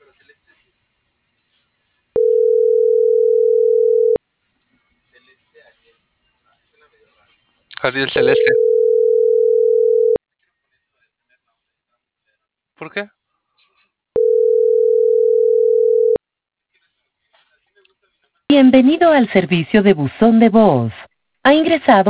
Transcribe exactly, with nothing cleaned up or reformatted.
Ariel Celeste. ¿Por qué? Bienvenido al servicio de buzón de voz. Ha ingresado